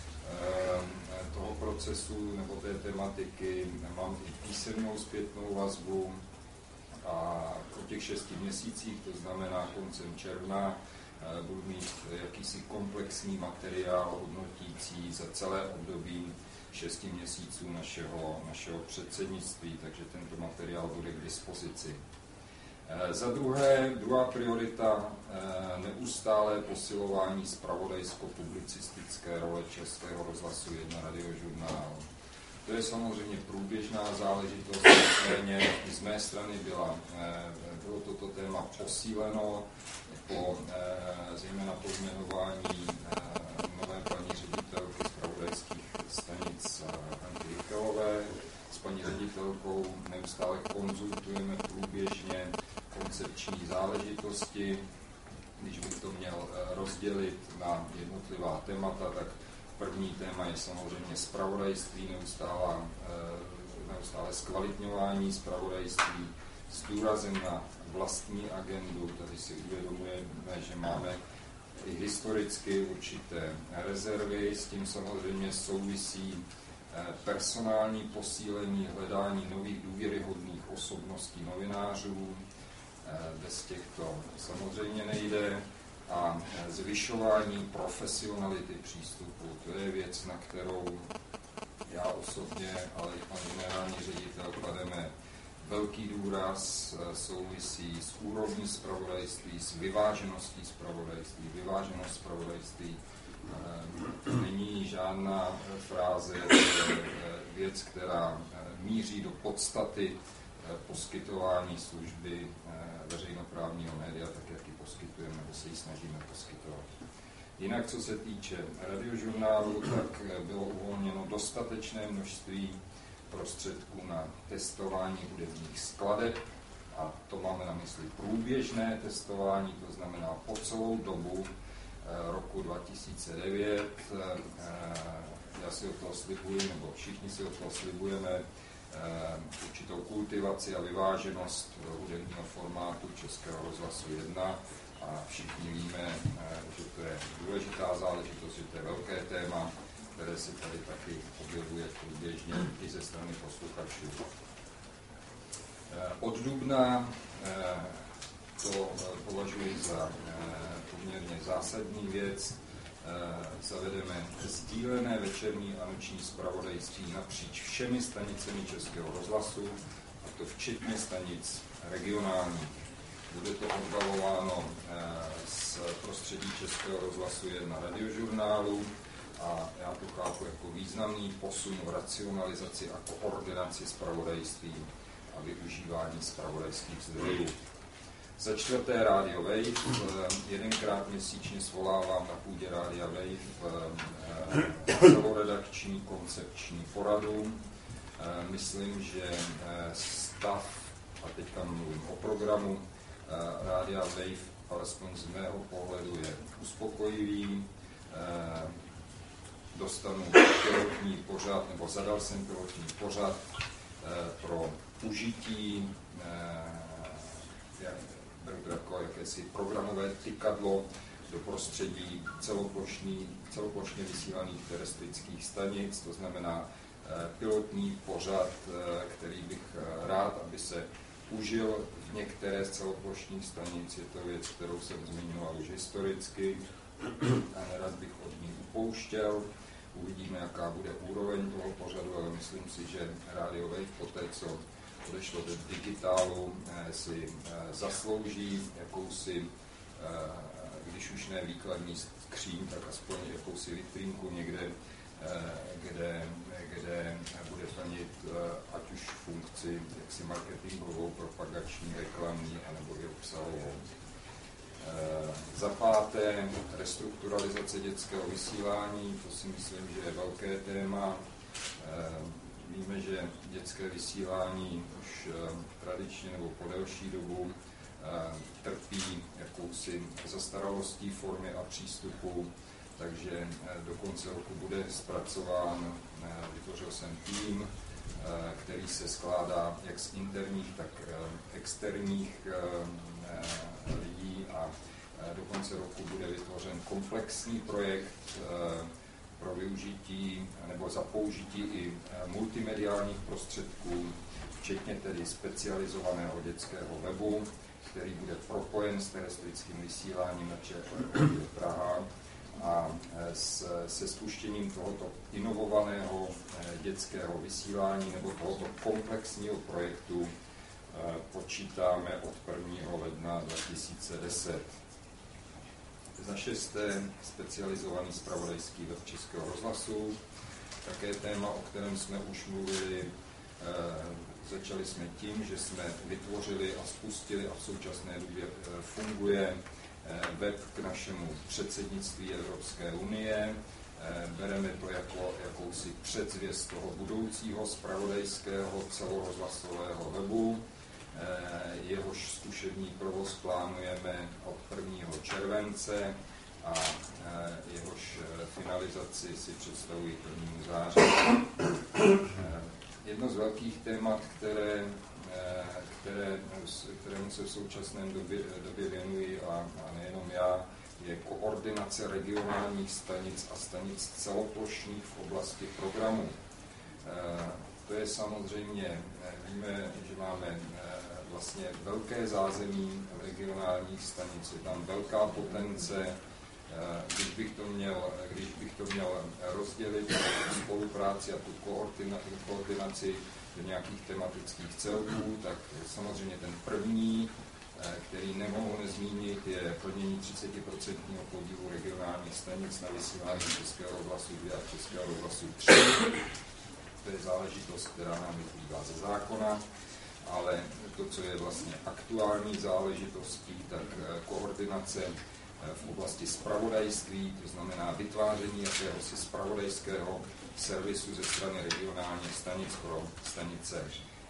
toho procesu nebo té tematiky. Mám i písemnou zpětnou vazbu a po těch šesti měsících, to znamená koncem června, budu mít jakýsi komplexní materiál hodnotící za celé období šesti měsíců našeho, našeho předsednictví, takže tento materiál bude k dispozici. Za druhé, druhá priorita, neustálé posilování zpravodajsko-publicistické role Českého rozhlasu jedna Radiožurnálu. To je samozřejmě průběžná záležitost, nicméně z mé strany byla, bylo toto téma posíleno, po, zejména po jmenování nové paní ředitelky zpravodajských stanic Hanky Rychelové. S paní ředitelkou neustále konzultujeme průběžně koncepční záležitosti. Když bych to měl rozdělit na jednotlivá témata, tak první téma je samozřejmě zpravodajství, neustále, neustále zkvalitňování zpravodajství s důrazem na vlastní agendu. Tady si uvědomujeme, že máme i historicky určité rezervy, s tím samozřejmě souvisí personální posílení, hledání nových důvěryhodných osobností novinářů. Bez těchto samozřejmě nejde. A zvyšování profesionality přístupu, to je věc, na kterou já osobně, ale i pan generální ředitel klademe velký důraz, souvisí s úrovní zpravodajství, s vyvážeností zpravodajství. Vyváženost zpravodajství není žádná fráze, věc, která míří do podstaty poskytování služby veřejnoprávního média, tak jak ji poskytujeme, nebo se ji snažíme poskytovat. Jinak, co se týče Radiožurnálu, tak bylo uvolněno dostatečné množství prostředků na testování hudebních skladeb, a to máme na mysli průběžné testování, to znamená po celou dobu roku dva tisíce devět. Já si o toho slibuji, nebo všichni si o toho slibujeme, určitou kultivaci a vyváženost hudebního formátu Českého rozhlasu jedna, a všichni víme, že to je důležitá záležitost, že to je velké téma, které se tady taky objevuje průběžně i ze strany posluchačů. Od dubna to považuji za poměrně zásadní věc. Zavedeme sdílené večerní a noční zpravodajství napříč všemi stanicemi Českého rozhlasu, a to včetně stanic regionálních. Bude to odbavováno z prostředí Českého rozhlasu jedna Radiožurnálu a já to chápu jako významný posun v racionalizaci a koordinaci zpravodajství a využívání zpravodajských zdrojů. Za čtvrté Radio Wave, jedenkrát měsíčně svolávám na půdě Rádia Wave celoredakční koncepční poradu. Myslím, že stav, a teďka mluvím o programu, Rádia Wave, alespoň z mého pohledu, je uspokojivý. Dostanu pilotní pořad, nebo zadal jsem pilotní pořad pro užití jako jakési programové tykadlo do prostředí celoplošně vysílaných terestrických stanic, to znamená pilotní pořad, který bych rád, aby se užil v některé z celoplošních stanic. Je to věc, kterou jsem zmiňoval už historicky a nerad bych od ní upouštěl. Uvidíme, jaká bude úroveň toho pořadu, ale myslím si, že Radio Wave poté, co odešlo do digitálu, si zaslouží jakousi, když už ne výkladní skříň, tak aspoň jakousi vitrínku někde, kde, kde bude plnit ať už funkci jaksi marketingovou, propagační, reklamní, anebo i obsahovou. Za páté, restrukturalizace dětského vysílání, to si myslím, že je velké téma. Víme, že dětské vysílání už tradičně nebo po delší dobu trpí jakousi zastaralostí formy a přístupu, takže do konce roku bude zpracován, vytvořil jsem tým, který se skládá jak z interních, tak externích lidí a do konce roku bude vytvořen komplexní projekt pro využití nebo za použití i multimediálních prostředků, včetně tedy specializovaného dětského webu, který bude propojen s terestrickým vysíláním na ČR Praha a se spuštěním tohoto inovovaného dětského vysílání nebo tohoto komplexního projektu počítáme od prvního ledna dva tisíce deset. Za šesté, specializovaný zpravodajský web Českého rozhlasu, také téma, o kterém jsme už mluvili. Začali jsme tím, že jsme vytvořili a spustili a v současné době funguje web k našemu předsednictví Evropské unie. Bereme to jako jakousi předzvěst toho budoucího zpravodajského celorozhlasového webu. Jehož zkušební provoz plánujeme od prvního července a jehož finalizaci si představují prvnímu září. Jedno z velkých témat, které, které, kterému se v současném době, době věnuji a, a nejenom já, je koordinace regionálních stanic a stanic celoplošných v oblasti programu. To je samozřejmě, víme, že máme vlastně velké zázemí v regionálních stanic, je tam velká potence. Když bych to měl, když bych to měl rozdělit tu spolupráci a tu koordinaci do nějakých tematických celků, tak samozřejmě ten první, který nemohu nezmínit, je plnění třicet procent podílu regionálních stanic na vysílání Českého rozhlasu dva a Českého rozhlasu tři. To je záležitost, která nám vyplývá ze zákona, ale to, co je vlastně aktuální záležitostí, tak koordinace v oblasti zpravodajství, to znamená vytváření jakéhosi zpravodajského servisu ze strany regionálních stanic pro stanice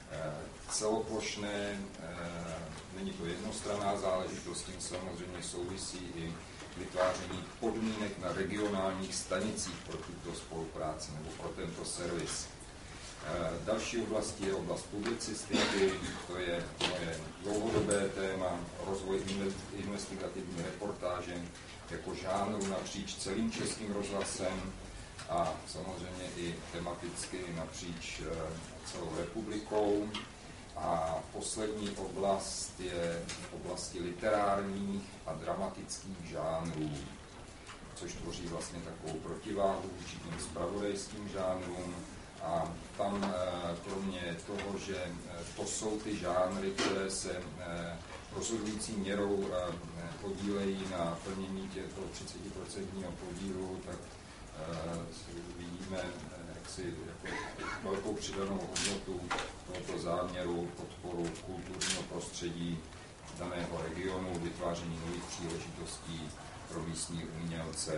celoplošné. Není to jednostranná záležitost, tím samozřejmě souvisí i vytváření podmínek na regionálních stanicích pro tuto spolupráci nebo pro tento servis. Další oblastí je oblast publicistiky, to je moje dlouhodobé téma, rozvoj investigativní reportáže jako žánru napříč celým Českým rozhlasem a samozřejmě i tematicky napříč celou republikou. A poslední oblast je v oblasti literárních a dramatických žánrů, což tvoří vlastně takovou protiváhu vůči těm zpravodajským žánrům. A tam kromě toho, že to jsou ty žánry, které se rozhodující měrou podílejí na plnění těchto třicet procent podílu, tak vidíme jaksi jako velkou přidanou hodnotu tohoto záměru, podporu kulturního prostředí daného regionu, vytváření nových příležitostí pro místní umělce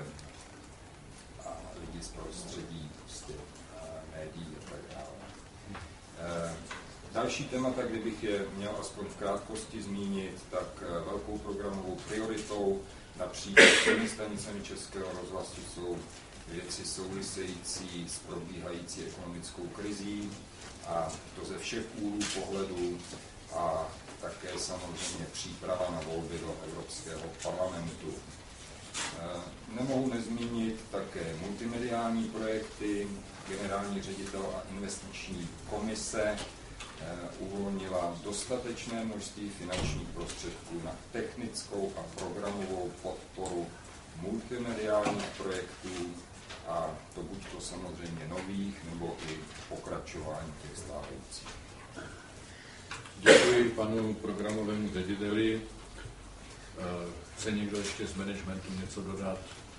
a lidi z prostředí, prostě médií a tak dále. Další témata, kdybych je měl aspoň v krátkosti zmínit, tak velkou programovou prioritou napříč všemi stanicemi Českého rozhlasu jsou věci související s probíhající ekonomickou krizí a to ze všech úhlů pohledu a také samozřejmě příprava na volby do Evropského parlamentu. Nemohu nezmínit také multimediální projekty. Generální ředitel a investiční komise uvolnila dostatečné množství finančních prostředků na technickou a programovou podporu multimediálních projektů a to buď to samozřejmě nových, nebo i pokračování těch stávajících. Děkuji panu programovému řediteli. Chce někdo ještě z managementu něco dodat?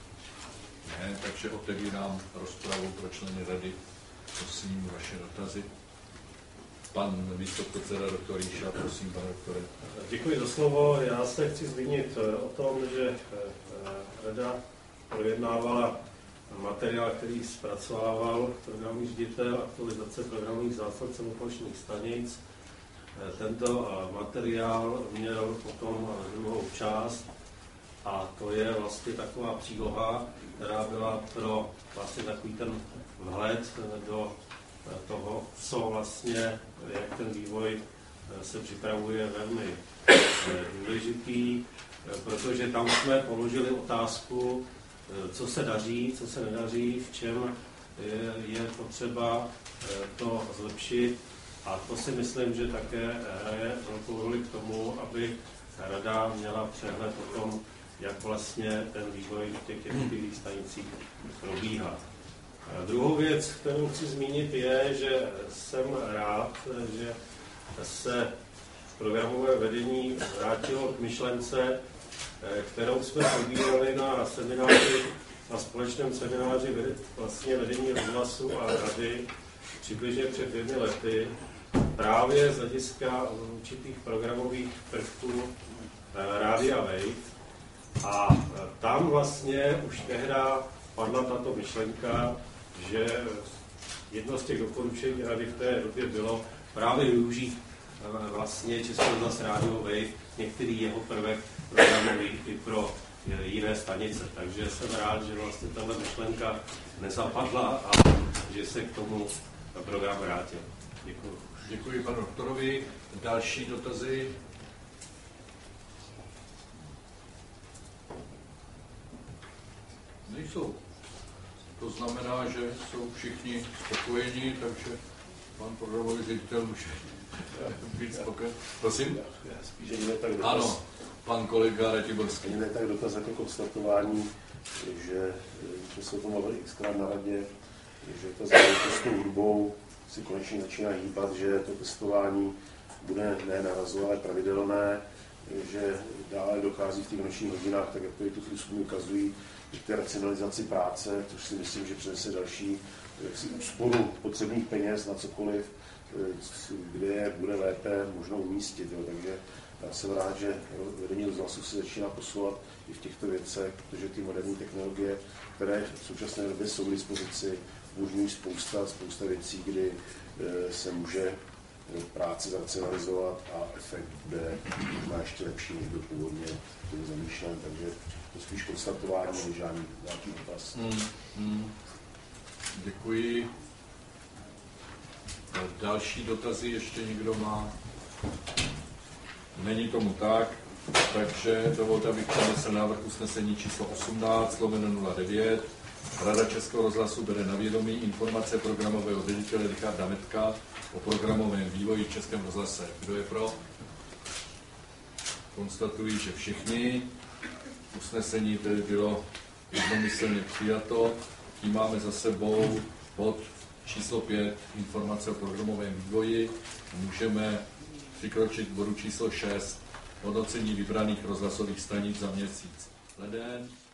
Ne, takže otevírám rozpravu pro členy rady. Prosím, vaše dotazy. pan místopředseda doktor Jíša, prosím, pane doktore. Děkuji za slovo. Já se chci zmínit o tom, že rada projednávala materiál, který zpracovával programový ředitel aktualizace programových zásad celoplošných stanic. Tento materiál měl potom druhou část a to je vlastně taková příloha, která byla pro vlastně takový ten vhled do toho, co vlastně, jak ten vývoj se připravuje, velmi důležitý, protože tam jsme položili otázku, co se daří, co se nedaří, v čem je potřeba to zlepšit. A to si myslím, že také hraje velkou roli k tomu, aby rada měla přehled o tom, jak vlastně ten vývoj v těch jednotlivých stanicích probíhá. A druhou věc, kterou chci zmínit, je, že jsem rád, že se programové vedení vrátilo k myšlence, kterou jsme probírali na semináři, na společném semináři vlastně vedení rozhlasu a rady přibližně před dvěmi lety, právě z hlediska určitých programových prvků Rádia Wave. A tam vlastně už tehda padla tato myšlenka, že jedno z těch doporučení rady v té době bylo právě využít vlastně Český rozhlas Radio Wave, některý jeho prvek programový i pro jiné stanice. Takže jsem rád, že vlastně tahle myšlenka nezapadla a že se k tomu program vrátil. Děkuji. Děkuji panu doktorovi. Další dotazy? Nejsou. To znamená, že jsou všichni spokojeni, takže pan programový ředitel může být spokojen. Prosím? Spíš ani ne tak dotaz. Ano, pan kolega Ratiborský. Ani ne tak dotaz jako konstatování, že, že se o tom mluvili xkrát na radě, že ta záležitost s tou hudbou si konečně začíná hýbat, že to testování bude ne narazové, ale pravidelné, že dále dochází v těch nočních hodinách, tak jak to i tu průzkumy ukazují, k té racionalizaci práce, což si myslím, že přinese další jaksi úsporu potřebných peněz na cokoliv, kde je bude lépe možno umístit. Jo. Takže já jsem rád, že vedení rozhlasu se začíná posouvat i v těchto věcech, protože ty moderní technologie, které v současné době jsou k dispozici, umožňují spousta, spousta věcí, kdy se může práce zracionalizovat a efekt bude možná ještě lepší, než byl původně zamýšlen. Takže to spíš konstatování, než žádný nějaký dotaz. Hmm, hmm. Děkuji. Další dotazy ještě někdo má? Není tomu tak, takže dovolte, abych přednesl návrh usnesení číslo osmnáct lomeno nula devět. Rada Českého rozhlasu bere na vědomí informace programového ředitele Richarda Metka o programovém vývoji v Českém rozhlase. Kdo je pro? Konstatuji, že všichni. Usnesení tedy bylo jednomyslně přijato. Tím máme za sebou bod číslo pět, informace o programovém vývoji. Můžeme přikročit k bodu číslo šest, hodnocení vybraných rozhlasových stanic za měsíc leden.